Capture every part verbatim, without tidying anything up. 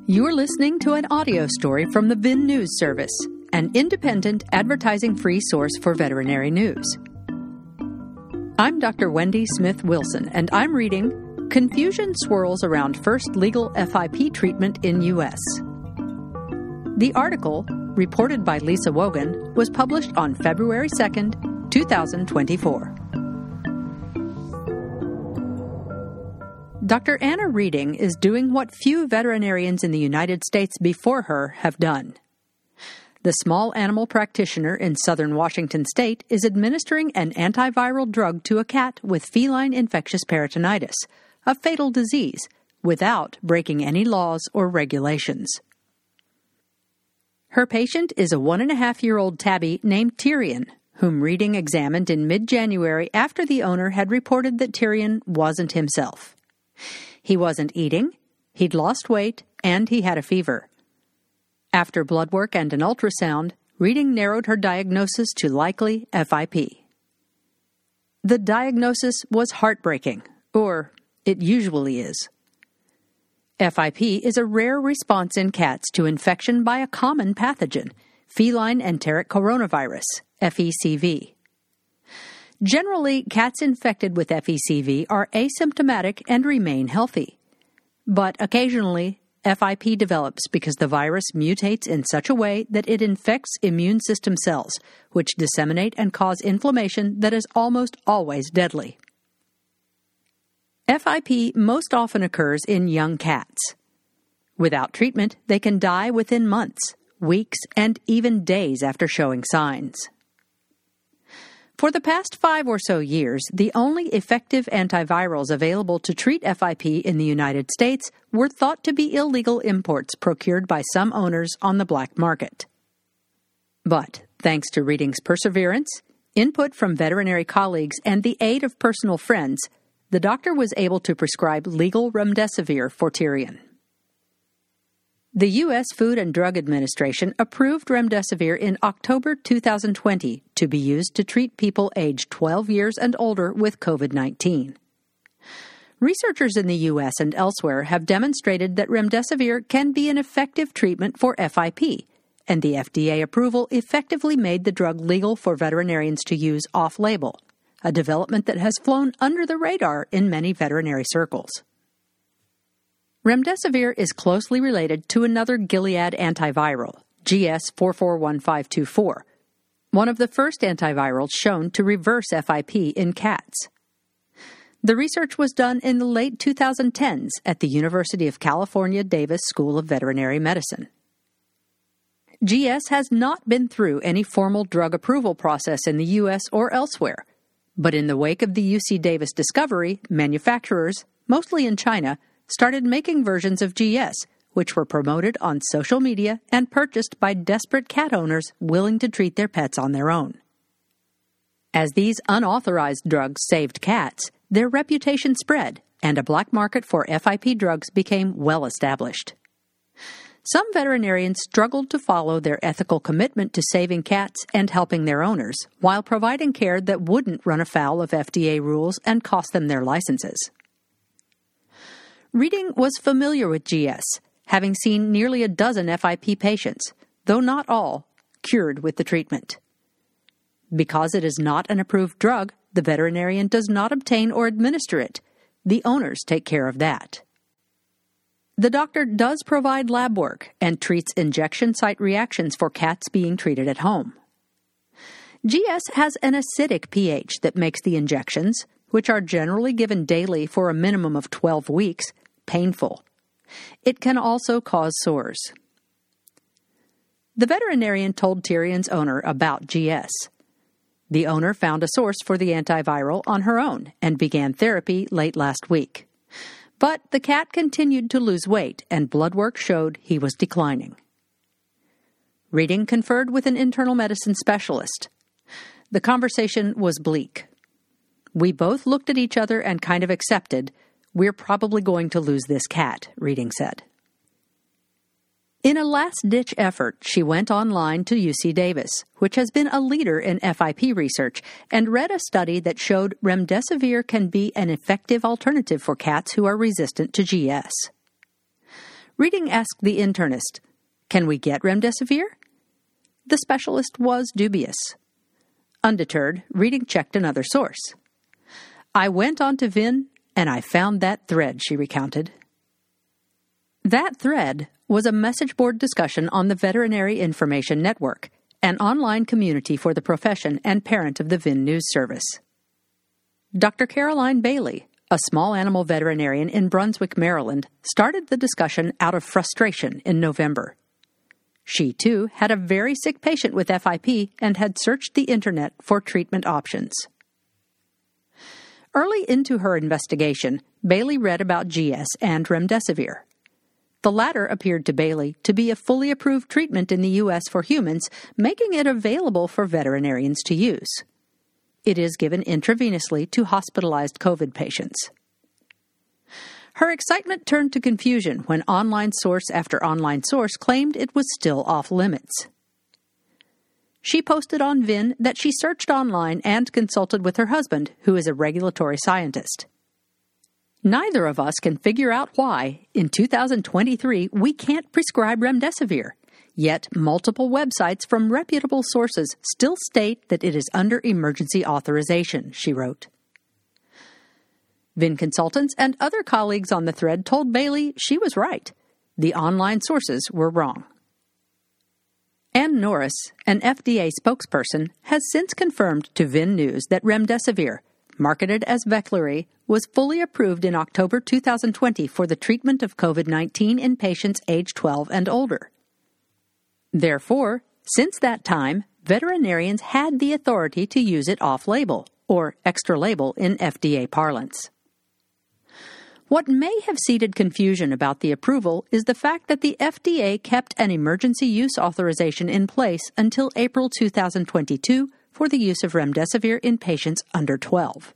You're listening to an audio story from the V I N News Service, an independent, advertising-free source for veterinary news. I'm Doctor Wendy Smith Wilson, and I'm reading Confusion Swirls Around First Legal F I P Treatment in U S The article, reported by Lisa Wogan, was published on February second, twenty twenty-four. Doctor Anna Reading is doing what few veterinarians in the United States before her have done. The small animal practitioner in southern Washington state is administering an antiviral drug to a cat with feline infectious peritonitis, a fatal disease, without breaking any laws or regulations. Her patient is a one-and-a-half-year-old tabby named Tyrion, whom Reading examined in mid-January after the owner had reported that Tyrion wasn't himself. He wasn't eating, he'd lost weight, and he had a fever. After blood work and an ultrasound, Reading narrowed her diagnosis to likely F I P. The diagnosis was heartbreaking, or it usually is. F I P is a rare response in cats to infection by a common pathogen, feline enteric coronavirus, F E C V. Generally, cats infected with F E C V are asymptomatic and remain healthy. But occasionally, F I P develops because the virus mutates in such a way that it infects immune system cells, which disseminate and cause inflammation that is almost always deadly. F I P most often occurs in young cats. Without treatment, they can die within months, weeks, and even days after showing signs. For the past five or so years, the only effective antivirals available to treat F I P in the United States were thought to be illegal imports procured by some owners on the black market. But, thanks to Reading's perseverance, input from veterinary colleagues, and the aid of personal friends, the doctor was able to prescribe legal remdesivir for Tyrion. The U S Food and Drug Administration approved remdesivir in October twenty twenty to be used to treat people aged twelve years and older with COVID nineteen. Researchers in the U S and elsewhere have demonstrated that remdesivir can be an effective treatment for F I P, and the F D A approval effectively made the drug legal for veterinarians to use off-label, a development that has flown under the radar in many veterinary circles. Remdesivir is closely related to another Gilead antiviral, G S four four one five two four, one of the first antivirals shown to reverse F I P in cats. The research was done in the late twenty tens at the University of California Davis School of Veterinary Medicine. G S has not been through any formal drug approval process in the U S or elsewhere, but in the wake of the U C Davis discovery, manufacturers, mostly in China, started making versions of G S, which were promoted on social media and purchased by desperate cat owners willing to treat their pets on their own. As these unauthorized drugs saved cats, their reputation spread, and a black market for F I P drugs became well established. Some veterinarians struggled to follow their ethical commitment to saving cats and helping their owners, while providing care that wouldn't run afoul of F D A rules and cost them their licenses. Reading was familiar with G S, having seen nearly a dozen F I P patients, though not all, cured with the treatment. Because it is not an approved drug, the veterinarian does not obtain or administer it. The owners take care of that. The doctor does provide lab work and treats injection site reactions for cats being treated at home. G S has an acidic pH that makes the injections, which are generally given daily for a minimum of twelve weeks, painful. It can also cause sores. The veterinarian told Tyrion's owner about G S. The owner found a source for the antiviral on her own and began therapy late last week. But the cat continued to lose weight, and blood work showed he was declining. Reading conferred with an internal medicine specialist. The conversation was bleak. We both looked at each other and kind of accepted, we're probably going to lose this cat, Reading said. In a last-ditch effort, she went online to U C Davis, which has been a leader in F I P research, and read a study that showed remdesivir can be an effective alternative for cats who are resistant to G S. Reading asked the internist, "Can we get remdesivir?" The specialist was dubious. Undeterred, Reading checked another source. "I went on to Vin, and I found that thread," she recounted. That thread was a message board discussion on the Veterinary Information Network, an online community for the profession and parent of the V I N News Service. Doctor Caroline Bailey, a small animal veterinarian in Brunswick, Maryland, started the discussion out of frustration in November. She, too, had a very sick patient with F I P and had searched the internet for treatment options. Early into her investigation, Bailey read about G S and remdesivir. The latter appeared to Bailey to be a fully approved treatment in the U S for humans, making it available for veterinarians to use. It is given intravenously to hospitalized COVID patients. Her excitement turned to confusion when online source after online source claimed it was still off limits. She posted on V I N that she searched online and consulted with her husband, who is a regulatory scientist. Neither of us can figure out why, in two thousand twenty-three, we can't prescribe remdesivir. Yet multiple websites from reputable sources still state that it is under emergency authorization, she wrote. V I N consultants and other colleagues on the thread told Bailey she was right. The online sources were wrong. Ann Norris, an F D A spokesperson, has since confirmed to V I N News that remdesivir, marketed as Veklury, was fully approved in October two thousand twenty for the treatment of COVID nineteen in patients age twelve and older. Therefore, since that time, veterinarians had the authority to use it off-label, or extra-label in F D A parlance. What may have seeded confusion about the approval is the fact that the F D A kept an emergency use authorization in place until April two thousand twenty-two for the use of remdesivir in patients under twelve.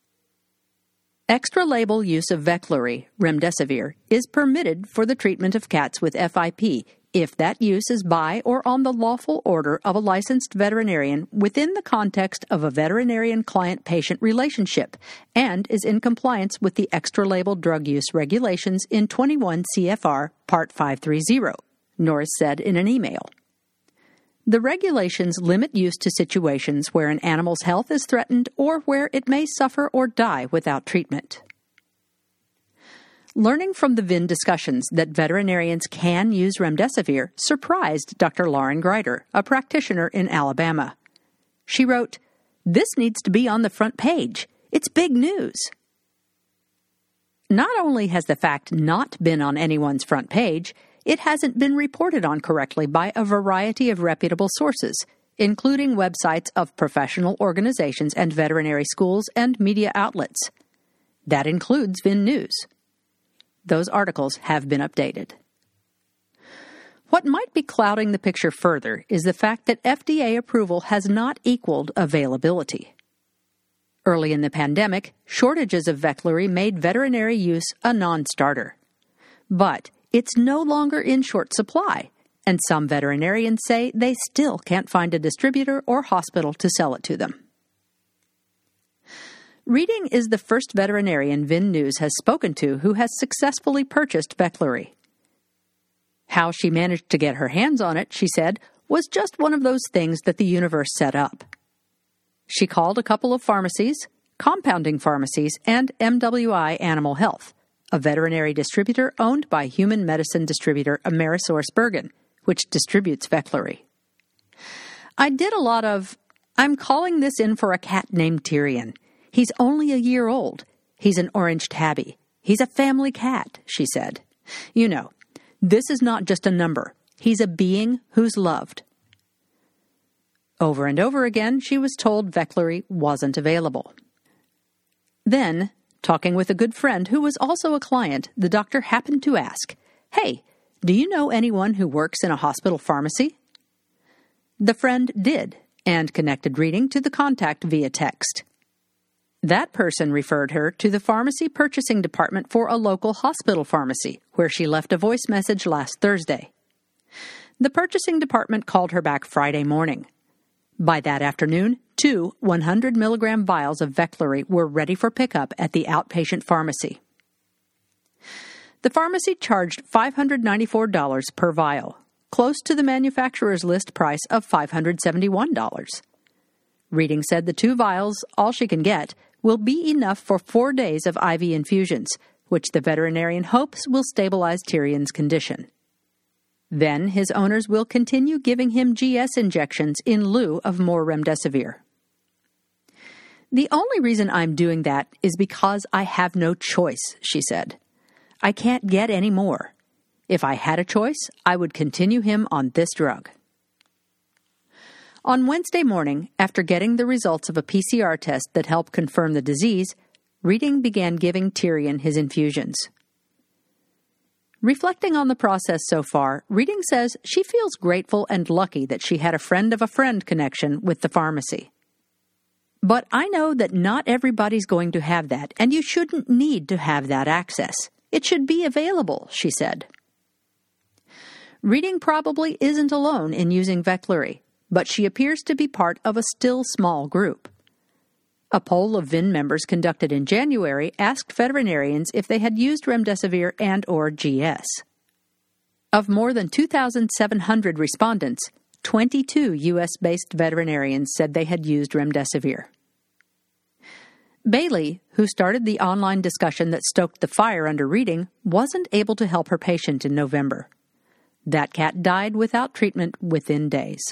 Extra-label use of Veklury, remdesivir, is permitted for the treatment of cats with F I P if that use is by or on the lawful order of a licensed veterinarian within the context of a veterinarian client-patient relationship and is in compliance with the extra-label drug use regulations in twenty-one C F R Part five thirty, Norris said in an email. The regulations limit use to situations where an animal's health is threatened or where it may suffer or die without treatment. Learning from the V I N discussions that veterinarians can use remdesivir surprised Doctor Lauren Greider, a practitioner in Alabama. She wrote, "This needs to be on the front page. It's big news." Not only has the fact not been on anyone's front page, it hasn't been reported on correctly by a variety of reputable sources, including websites of professional organizations and veterinary schools and media outlets. That includes V I N News. Those articles have been updated. What might be clouding the picture further is the fact that F D A approval has not equaled availability. Early in the pandemic, shortages of Veklury made veterinary use a non-starter. But it's no longer in short supply, and some veterinarians say they still can't find a distributor or hospital to sell it to them. Reading is the first veterinarian V I N News has spoken to who has successfully purchased Veklury. How she managed to get her hands on it, she said, was just one of those things that the universe set up. She called a couple of pharmacies, compounding pharmacies, and M W I Animal Health, a veterinary distributor owned by human medicine distributor AmerisourceBergen, which distributes Veklury. I did a lot of, I'm calling this in for a cat named Tyrion. He's only a year old. He's an orange tabby. He's a family cat, she said. You know, this is not just a number. He's a being who's loved. Over and over again, she was told Veklury wasn't available. Then, talking with a good friend who was also a client, the doctor happened to ask, "Hey, do you know anyone who works in a hospital pharmacy?" The friend did, and connected Reading to the contact via text. That person referred her to the pharmacy purchasing department for a local hospital pharmacy, where she left a voice message last Thursday. The purchasing department called her back Friday morning. By that afternoon, two one hundred milligram vials of Veklury were ready for pickup at the outpatient pharmacy. The pharmacy charged five hundred ninety-four dollars per vial, close to the manufacturer's list price of five hundred seventy-one dollars. Reading said the two vials, all she can get, will be enough for four days of I V infusions, which the veterinarian hopes will stabilize Tyrion's condition. Then his owners will continue giving him G S injections in lieu of more remdesivir. The only reason I'm doing that is because I have no choice, she said. I can't get any more. If I had a choice, I would continue him on this drug. On Wednesday morning, after getting the results of a P C R test that helped confirm the disease, Reading began giving Tyrion his infusions. Reflecting on the process so far, Reading says she feels grateful and lucky that she had a friend of a friend connection with the pharmacy. But I know that not everybody's going to have that, and you shouldn't need to have that access. It should be available, she said. Reading probably isn't alone in using Veklury, but she appears to be part of a still small group. A poll of V I N members conducted in January asked veterinarians if they had used remdesivir and or G S. Of more than two thousand seven hundred respondents, twenty-two U S-based veterinarians said they had used remdesivir. Bailey, who started the online discussion that stoked the fire under Reading, wasn't able to help her patient in November. That cat died without treatment within days.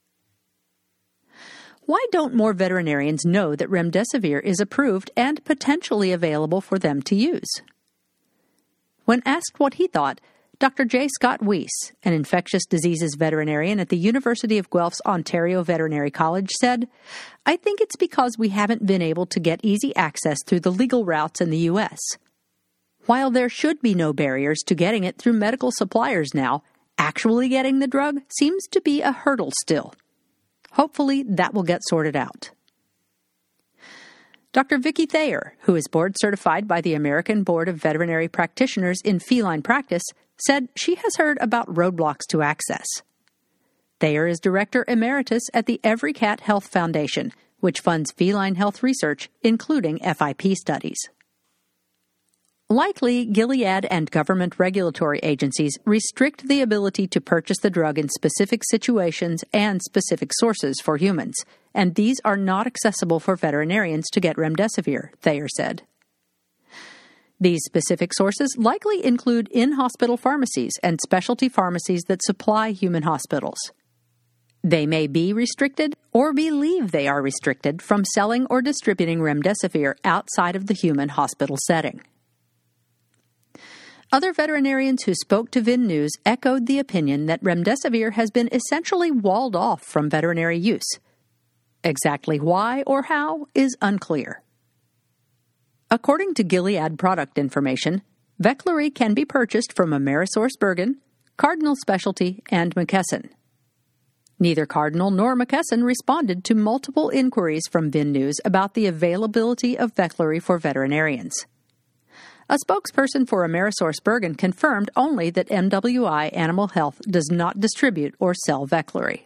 Why don't more veterinarians know that remdesivir is approved and potentially available for them to use? When asked what he thought, Doctor J. Scott Weiss, an infectious diseases veterinarian at the University of Guelph's Ontario Veterinary College, said, "I think it's because we haven't been able to get easy access through the legal routes in the U S. While there should be no barriers to getting it through medical suppliers now, actually getting the drug seems to be a hurdle still. Hopefully that will get sorted out." Doctor Vicki Thayer, who is board certified by the American Board of Veterinary Practitioners in feline practice, said she has heard about roadblocks to access. Thayer is Director Emeritus at the Every Cat Health Foundation, which funds feline health research, including F I P studies. Likely, Gilead and government regulatory agencies restrict the ability to purchase the drug in specific situations and specific sources for humans, and these are not accessible for veterinarians to get remdesivir, Thayer said. These specific sources likely include in-hospital pharmacies and specialty pharmacies that supply human hospitals. They may be restricted or believe they are restricted from selling or distributing remdesivir outside of the human hospital setting. Other veterinarians who spoke to V I N News echoed the opinion that remdesivir has been essentially walled off from veterinary use. Exactly why or how is unclear. According to Gilead product information, Veklury can be purchased from AmerisourceBergen, Cardinal Specialty, and McKesson. Neither Cardinal nor McKesson responded to multiple inquiries from V I N News about the availability of Veklury for veterinarians. A spokesperson for AmerisourceBergen confirmed only that M W I Animal Health does not distribute or sell Veklury.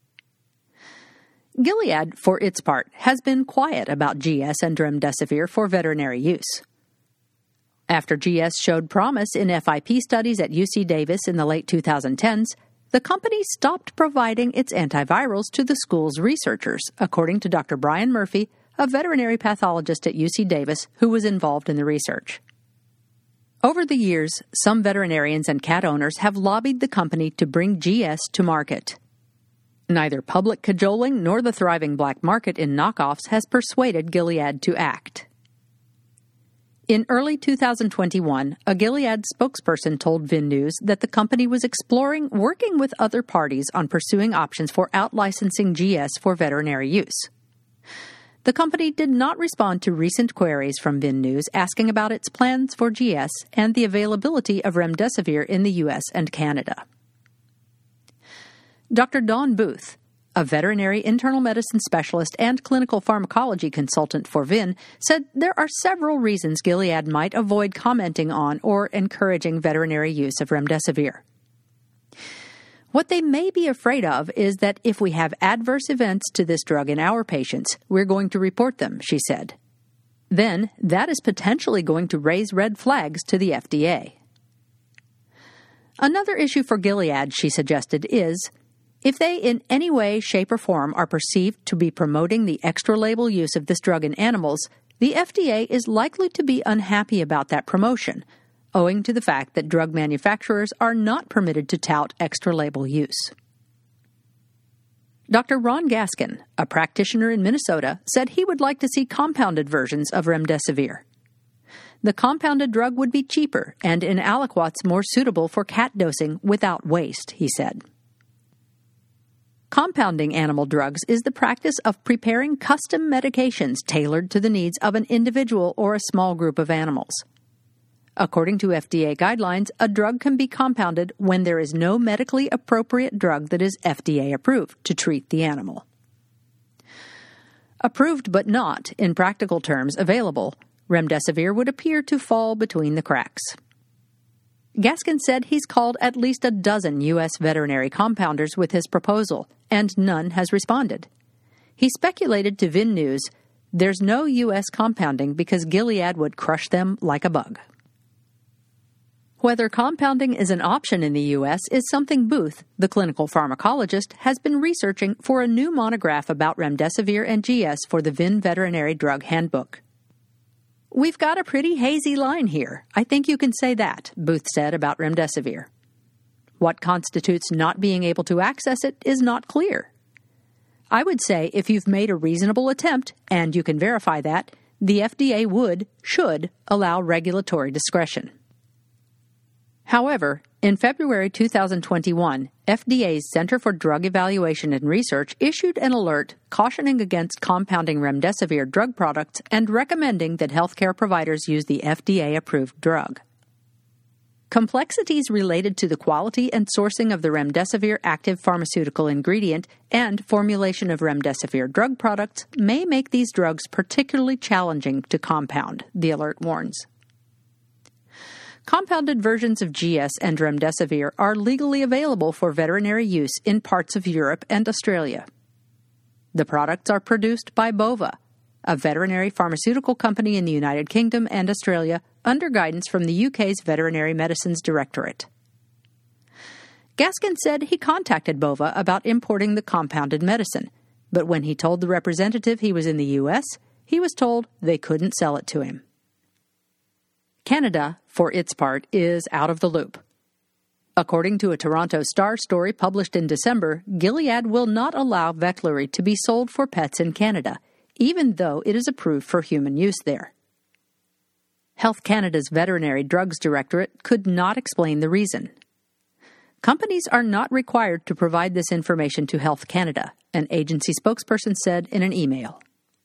Gilead, for its part, has been quiet about G S and remdesivir for veterinary use. After G S showed promise in F I P studies at U C Davis in the late twenty tens, the company stopped providing its antivirals to the school's researchers, according to Doctor Brian Murphy, a veterinary pathologist at U C Davis who was involved in the research. Over the years, some veterinarians and cat owners have lobbied the company to bring G S to market. Neither public cajoling nor the thriving black market in knockoffs has persuaded Gilead to act. In early two thousand twenty-one, a Gilead spokesperson told V I N News that the company was exploring working with other parties on pursuing options for out-licensing G S for veterinary use. The company did not respond to recent queries from V I N News asking about its plans for G S and the availability of remdesivir in the U S and Canada. Doctor Dawn Booth, a veterinary internal medicine specialist and clinical pharmacology consultant for V I N, said there are several reasons Gilead might avoid commenting on or encouraging veterinary use of remdesivir. What they may be afraid of is that if we have adverse events to this drug in our patients, we're going to report them, she said. Then, that is potentially going to raise red flags to the F D A. Another issue for Gilead, she suggested, is if they in any way, shape, or form are perceived to be promoting the extra-label use of this drug in animals, the F D A is likely to be unhappy about that promotion, owing to the fact that drug manufacturers are not permitted to tout extra-label use. Doctor Ron Gaskin, a practitioner in Minnesota, said he would like to see compounded versions of remdesivir. The compounded drug would be cheaper and in aliquots more suitable for cat dosing without waste, he said. Compounding animal drugs is the practice of preparing custom medications tailored to the needs of an individual or a small group of animals. According to F D A guidelines, a drug can be compounded when there is no medically appropriate drug that is F D A approved to treat the animal. Approved but not, in practical terms, available, remdesivir would appear to fall between the cracks. Gaskin said he's called at least a dozen U S veterinary compounders with his proposal, and none has responded. He speculated to V I N News, there's no U S compounding because Gilead would crush them like a bug. Whether compounding is an option in the U S is something Booth, the clinical pharmacologist, has been researching for a new monograph about remdesivir and G S for the V I N Veterinary Drug Handbook. We've got a pretty hazy line here. I think you can say that, Booth said about remdesivir. What constitutes not being able to access it is not clear. I would say if you've made a reasonable attempt, and you can verify that, the F D A would, should, allow regulatory discretion. However, in February two thousand twenty-one, F D A's Center for Drug Evaluation and Research issued an alert cautioning against compounding remdesivir drug products and recommending that healthcare providers use the F D A-approved drug. Complexities related to the quality and sourcing of the remdesivir active pharmaceutical ingredient and formulation of remdesivir drug products may make these drugs particularly challenging to compound, the alert warns. Compounded versions of G S and remdesivir are legally available for veterinary use in parts of Europe and Australia. The products are produced by Bova, a veterinary pharmaceutical company in the United Kingdom and Australia, under guidance from the U K's Veterinary Medicines Directorate. Gaskin said he contacted Bova about importing the compounded medicine, but when he told the representative he was in the U S, he was told they couldn't sell it to him. Canada, for its part, is out of the loop. According to a Toronto Star story published in December, Gilead will not allow Veklury to be sold for pets in Canada, even though it is approved for human use there. Health Canada's Veterinary Drugs Directorate could not explain the reason. Companies are not required to provide this information to Health Canada, an agency spokesperson said in an email.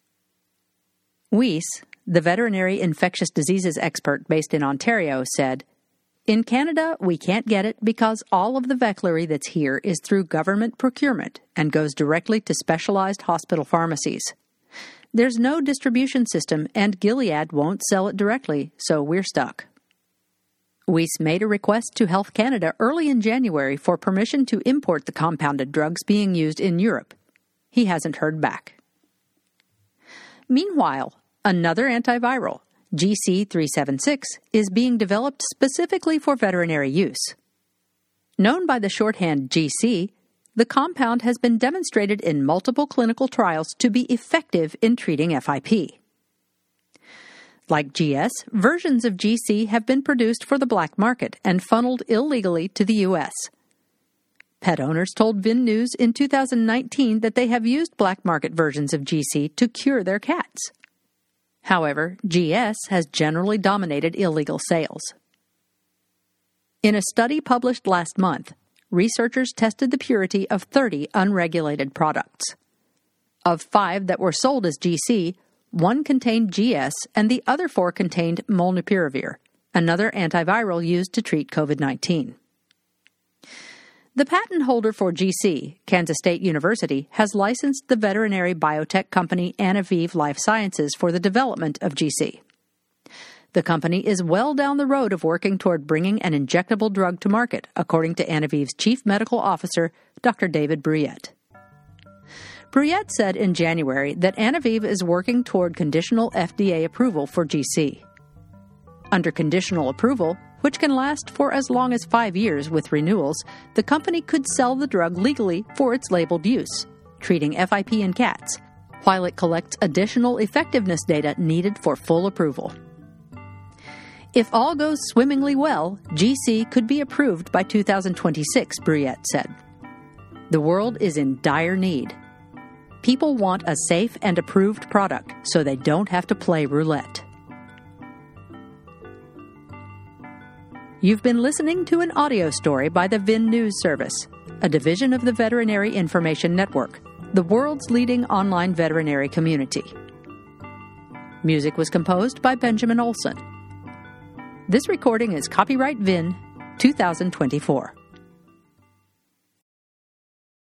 Weiss, the veterinary infectious diseases expert based in Ontario, said, "In Canada, we can't get it because all of the Veklury that's here is through government procurement and goes directly to specialized hospital pharmacies. There's no distribution system, and Gilead won't sell it directly, so we're stuck." Weiss made a request to Health Canada early in January for permission to import the compounded drugs being used in Europe. He hasn't heard back. Meanwhile, another antiviral, G C three seventy-six, is being developed specifically for veterinary use. Known by the shorthand G C, the compound has been demonstrated in multiple clinical trials to be effective in treating F I P. Like G S, versions of G C have been produced for the black market and funneled illegally to the U S. Pet owners told V I N News in two thousand nineteen that they have used black market versions of G C to cure their cats. However, G S has generally dominated illegal sales. In a study published last month, researchers tested the purity of thirty unregulated products. Of five that were sold as G C, one contained G S and the other four contained molnupiravir, another antiviral used to treat COVID nineteen. The patent holder for G C, Kansas State University, has licensed the veterinary biotech company Anaviv Life Sciences for the development of G C. The company is well down the road of working toward bringing an injectable drug to market, according to Anaviv's chief medical officer, Doctor David Bruyette. Bruyette said in January that Anaviv is working toward conditional F D A approval for G C. Under conditional approval, which can last for as long as five years with renewals, the company could sell the drug legally for its labeled use, treating F I P in cats, while it collects additional effectiveness data needed for full approval. If all goes swimmingly well, G C could be approved by two thousand twenty-six, Bruyette said. The world is in dire need. People want a safe and approved product so they don't have to play roulette. You've been listening to an audio story by the V I N News Service, a division of the Veterinary Information Network, the world's leading online veterinary community. Music was composed by Benjamin Olson. This recording is copyright V I N twenty twenty-four.